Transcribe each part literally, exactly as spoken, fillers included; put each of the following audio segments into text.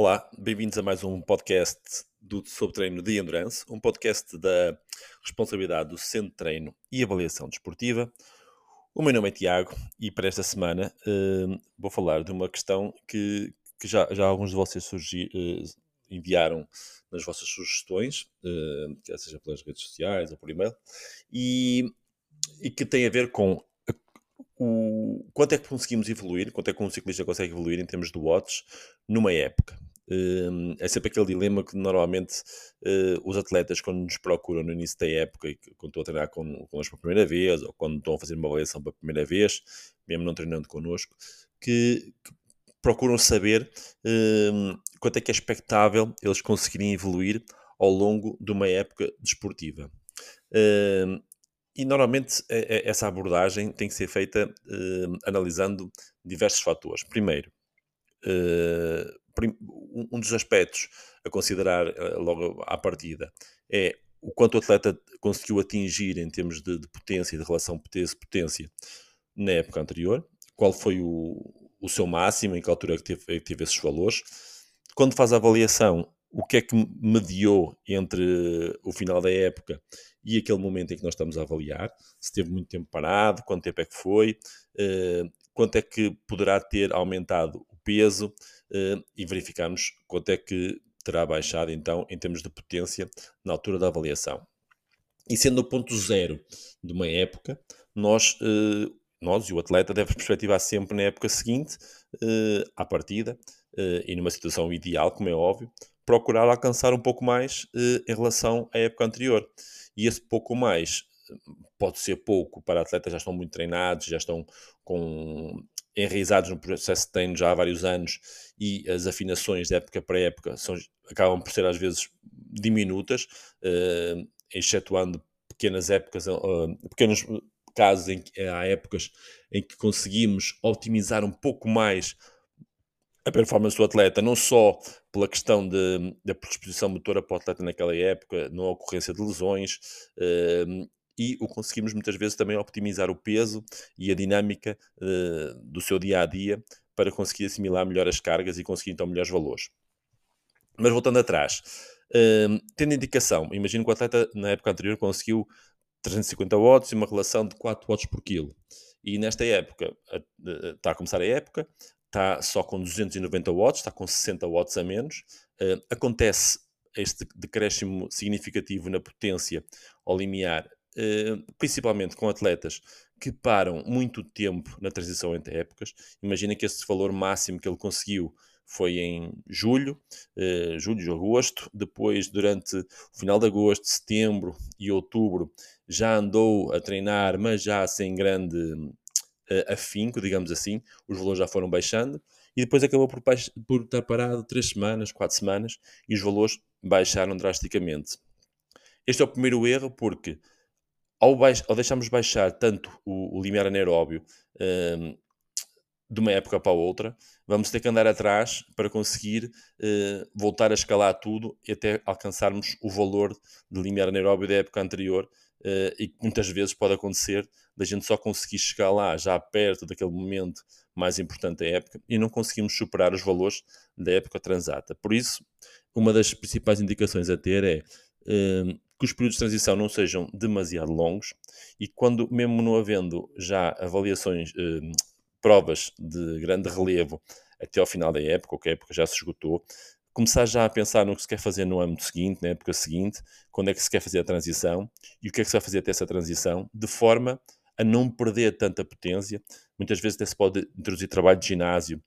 Olá, bem-vindos a mais um podcast do, sobre treino de Endurance, um podcast da responsabilidade do Centro de Treino e Avaliação Desportiva. O meu nome é Tiago e para esta semana eh, vou falar de uma questão que, que já, já alguns de vocês surgi, eh, enviaram nas vossas sugestões, eh, quer seja pelas redes sociais ou por e-mail, e, e que tem a ver com o, quanto é que conseguimos evoluir, quanto é que um ciclista consegue evoluir em termos de watts numa época. Um, é sempre aquele dilema que normalmente uh, os atletas, quando nos procuram no início da época, e que- quando estão a treinar con- connosco pela primeira vez, ou quando estão a fazer uma avaliação pela primeira vez, mesmo não treinando connosco, que, que procuram saber um, quanto é que é expectável eles conseguirem evoluir ao longo de uma época desportiva. Um, e normalmente eh, eh, essa abordagem tem que ser feita eh, analisando diversos fatores. Primeiro, eh, prim- um um dos aspectos a considerar eh, logo à partida é o quanto o atleta conseguiu atingir em termos de, de potência e de relação peso-potência na época anterior, qual foi o, o seu máximo, em que altura é que teve, é que teve esses valores. Quando faz a avaliação, o que é que mediou entre o final da época e aquele momento em que nós estamos a avaliar, se teve muito tempo parado, quanto tempo é que foi, eh, quanto é que poderá ter aumentado o peso eh, e verificamos quanto é que terá baixado então em termos de potência na altura da avaliação. E sendo o ponto zero de uma época, nós, eh, nós e o atleta deve perspectivar sempre na época seguinte, eh, à partida, eh, e numa situação ideal, como é óbvio, procurar alcançar um pouco mais eh, em relação à época anterior. E esse pouco mais eh, pode ser pouco para atletas que já estão muito treinados, já estão com enraizados no processo de treino já há vários anos e as afinações de época para época são, acabam por ser às vezes diminutas, eh, excetuando pequenas épocas, uh, pequenos casos em que há épocas em que conseguimos otimizar um pouco mais a performance do atleta, não só pela questão de, da predisposição motora para o atleta naquela época, não ocorrência de lesões, uh, e o conseguimos muitas vezes também optimizar o peso e a dinâmica uh, do seu dia a dia para conseguir assimilar melhor as cargas e conseguir então melhores valores. Mas voltando atrás, hum, tendo indicação, imagino que o atleta na época anterior conseguiu trezentos e cinquenta watts e uma relação de quatro watts por quilo. E nesta época, a- a- está a começar a época, está só com duzentos e noventa watts, está com sessenta watts a menos. Eh, acontece este decréscimo significativo na potência ao limiar, eh, principalmente com atletas que param muito tempo na transição entre épocas. Imagina que esse valor máximo que ele conseguiu foi em julho, eh, julho, agosto, depois durante o final de agosto, setembro e outubro já andou a treinar, mas já sem grande uh, afinco, digamos assim, os valores já foram baixando e depois acabou por, baix- por estar parado três semanas, quatro semanas e os valores baixaram drasticamente. Este é o primeiro erro porque ao, baix- ao deixarmos baixar tanto o, o limiar anaeróbio um, de uma época para a outra, vamos ter que andar atrás para conseguir eh, voltar a escalar tudo e até alcançarmos o valor de limiar anaeróbio da época anterior, eh, e que muitas vezes pode acontecer da gente só conseguir chegar lá já perto daquele momento mais importante da época e não conseguimos superar os valores da época transata. Por isso, uma das principais indicações a ter é eh, que os períodos de transição não sejam demasiado longos e quando, mesmo não havendo já avaliações, eh, provas de grande relevo até ao final da época, ou que a época já se esgotou, começar já a pensar no que se quer fazer no ano seguinte, na época seguinte, quando é que se quer fazer a transição e o que é que se vai fazer até essa transição, de forma a não perder tanta potência. Muitas vezes até se pode introduzir trabalho de ginásio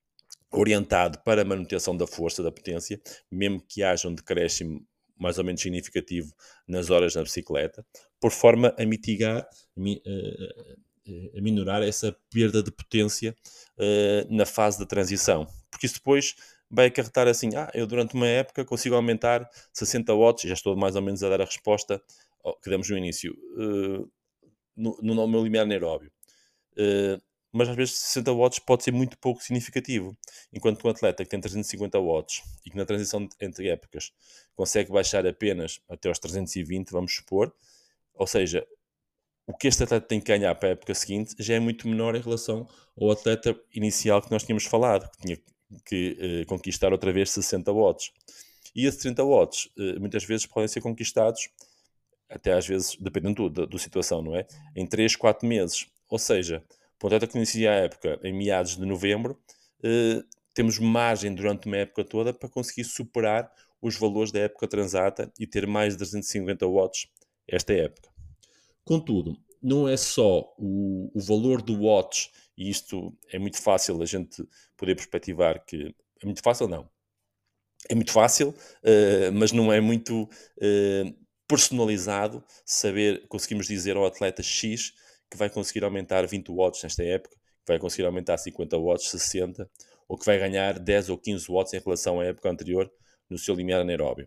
orientado para a manutenção da força, da potência, mesmo que haja um decréscimo mais ou menos significativo nas horas na bicicleta, por forma a mitigar, mi- eh, eh, a minorar essa perda de potência eh, na fase da transição. Porque isso depois vai acarretar assim, ah, eu durante uma época consigo aumentar sessenta watts, já estou mais ou menos a dar a resposta ao que demos no início, eh, no, no meu limiar anaeróbio. Eh, mas às vezes sessenta watts pode ser muito pouco significativo. Enquanto que um atleta que tem trezentos e cinquenta watts e que na transição entre épocas consegue baixar apenas até aos trezentos e vinte, vamos supor, ou seja, o que este atleta tem que ganhar para a época seguinte já é muito menor em relação ao atleta inicial que nós tínhamos falado, que tinha que eh, conquistar outra vez sessenta watts. E esses trinta watts eh, muitas vezes podem ser conquistados, até às vezes, dependendo da, da situação, não é? Em três, quatro meses. Ou seja, para o atleta que inicia a época em meados de novembro, eh, temos margem durante uma época toda para conseguir superar os valores da época transata e ter mais de trezentos e cinquenta watts esta época. Contudo, não é só o, o valor do watts, e isto é muito fácil a gente poder perspectivar que... É muito fácil, não. É muito fácil, uh, mas não é muito uh, personalizado saber, conseguimos dizer ao atleta X que vai conseguir aumentar vinte watts nesta época, que vai conseguir aumentar cinquenta watts, sessenta, ou que vai ganhar dez ou quinze watts em relação à época anterior no seu limiar anaeróbio.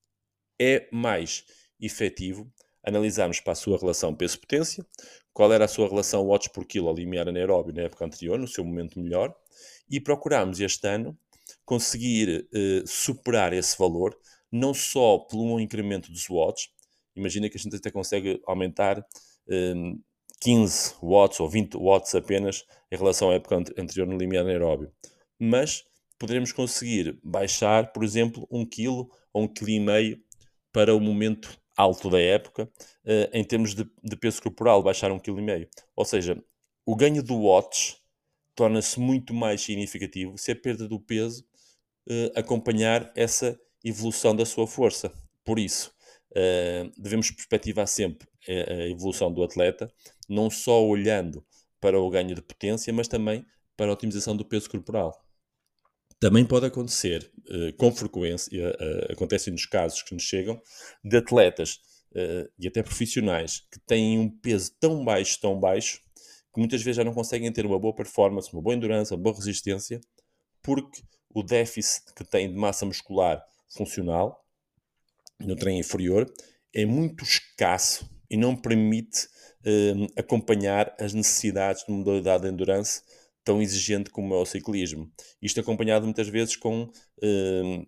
É mais efetivo analisarmos para a sua relação peso-potência, qual era a sua relação watts por quilo ao limiar anaeróbio na época anterior, no seu momento melhor, e procurarmos este ano conseguir eh, superar esse valor, não só por um incremento dos watts. Imagina que a gente até consegue aumentar eh, quinze watts ou vinte watts apenas em relação à época anterior no limiar anaeróbio, mas poderemos conseguir baixar, por exemplo, um quilo ou um quilo e meio para o momento alto da época, eh, em termos de, de peso corporal, baixar um vírgula cinco kg. Ou seja, o ganho do watts torna-se muito mais significativo se a perda do peso eh, acompanhar essa evolução da sua força. Por isso, eh, devemos perspectivar sempre a, a evolução do atleta, não só olhando para o ganho de potência, mas também para a otimização do peso corporal. Também pode acontecer, uh, com frequência, uh, acontecem nos casos que nos chegam, de atletas uh, e até profissionais que têm um peso tão baixo, tão baixo, que muitas vezes já não conseguem ter uma boa performance, uma boa endurance, uma boa resistência, porque o déficit que têm de massa muscular funcional no treino inferior é muito escasso e não permite uh, acompanhar as necessidades de modalidade de endurance tão exigente como é o ciclismo. Isto acompanhado muitas vezes com uh,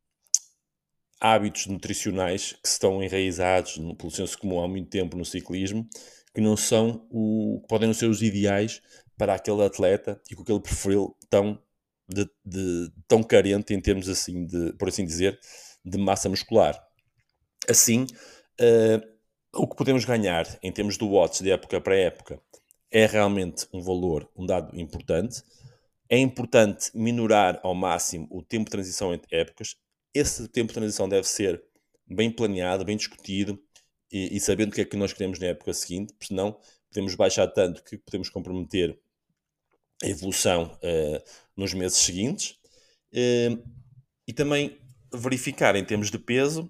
hábitos nutricionais que estão enraizados, pelo senso comum, há muito tempo no ciclismo, que não são o, podem não ser os ideais para aquele atleta e com aquele perfil tão, de, de, tão carente em termos, assim, de, por assim dizer, de massa muscular. Assim, uh, o que podemos ganhar em termos de watts de época para época é realmente um valor, um dado importante. É importante minorar ao máximo o tempo de transição entre épocas. Esse tempo de transição deve ser bem planeado, bem discutido e, e sabendo o que é que nós queremos na época seguinte, porque senão podemos baixar tanto que podemos comprometer a evolução uh, nos meses seguintes. Uh, e também verificar em termos de peso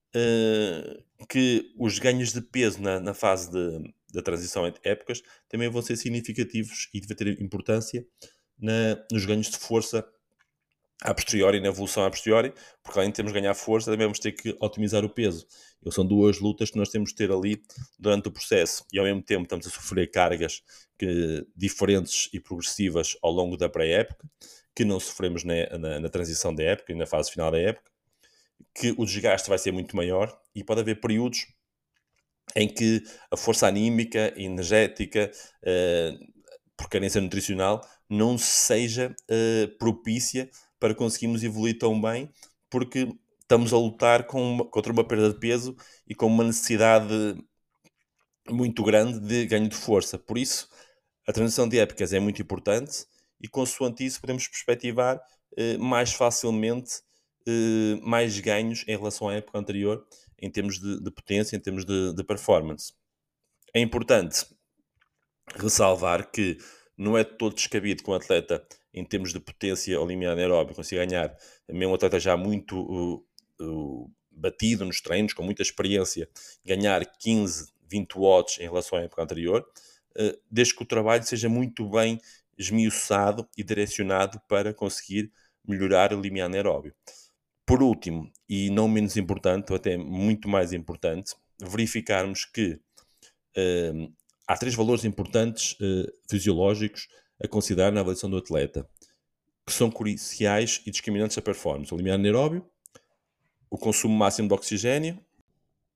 uh, que os ganhos de peso na, na fase de, da transição entre épocas também vão ser significativos e devem ter importância na, nos ganhos de força a posteriori, na evolução a posteriori, porque além de termos de ganhar força, também vamos ter que otimizar o peso. E são duas lutas que nós temos de ter ali durante o processo. E ao mesmo tempo estamos a sofrer cargas que, diferentes e progressivas ao longo da pré-época, que não sofremos na, na, na transição da época e na fase final da época, que o desgaste vai ser muito maior e pode haver períodos em que a força anímica, energética, uh, por carência nutricional, não seja uh, propícia para conseguirmos evoluir tão bem, porque estamos a lutar com uma, contra uma perda de peso e com uma necessidade muito grande de ganho de força. Por isso, a transição de épocas é muito importante e, consoante isso, podemos perspectivar eh, mais facilmente eh, mais ganhos em relação à época anterior, em termos de, de potência, em termos de, de performance. É importante ressalvar que não é todo descabido que um atleta, em termos de potência ou limiar anaeróbio, consiga ganhar, mesmo um atleta já muito uh, uh, batido nos treinos, com muita experiência, ganhar quinze, vinte watts em relação à época anterior, uh, desde que o trabalho seja muito bem esmiuçado e direcionado para conseguir melhorar o limiar anaeróbio. Por último, e não menos importante, ou até muito mais importante, verificarmos que uh, há três valores importantes uh, fisiológicos a considerar na avaliação do atleta, que são cruciais e discriminantes da performance: o limiar anaeróbio, o consumo máximo de oxigênio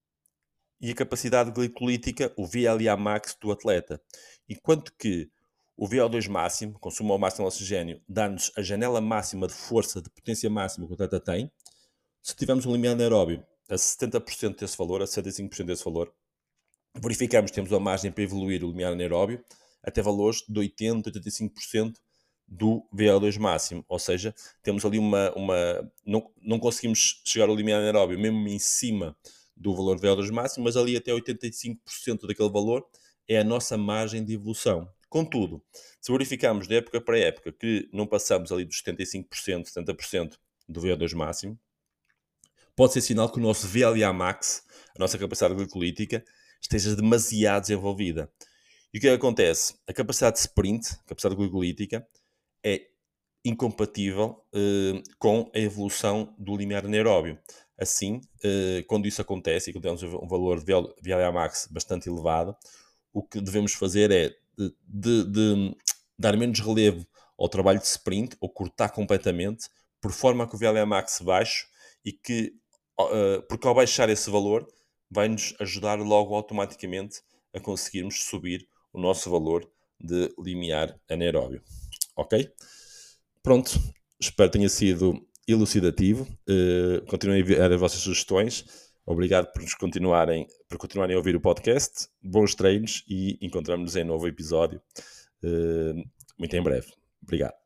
e a capacidade glicolítica, o V L A max do atleta. Enquanto que O V O dois máximo, consumo ao máximo de oxigênio, dá-nos a janela máxima de força, de potência máxima que o atleta tem. Se tivermos um limiar anaeróbio a setenta por cento desse valor, a setenta e cinco por cento desse valor, verificamos que temos uma margem para evoluir o limiar anaeróbio até valores de oitenta, oitenta e cinco por cento do V O dois máximo, ou seja, temos ali uma... uma não, não conseguimos chegar ao limiar anaeróbio mesmo em cima do valor V O dois máximo, mas ali até oitenta e cinco por cento daquele valor é a nossa margem de evolução. Contudo, se verificarmos de época para época que não passamos ali dos setenta e cinco por cento, setenta por cento do V O dois máximo, pode ser sinal que o nosso V L A max, a nossa capacidade glicolítica, esteja demasiado desenvolvida. E o que é que acontece? A capacidade de sprint, a capacidade glicolítica, é incompatível eh, com a evolução do limiar anaeróbio. Assim, eh, quando isso acontece e quando temos um valor de V L A max bastante elevado, o que devemos fazer é de, de, de dar menos relevo ao trabalho de sprint ou cortar completamente, por forma a que o V L A max baixe e que, uh, porque ao baixar esse valor, vai-nos ajudar logo automaticamente a conseguirmos subir o nosso valor de limiar anaeróbio. Ok? Pronto, espero que tenha sido elucidativo. Uh, continuem a enviar as vossas sugestões. Obrigado por, nos continuarem, por continuarem a ouvir o podcast. Bons treinos e encontramos-nos em novo episódio uh, muito em breve. Obrigado.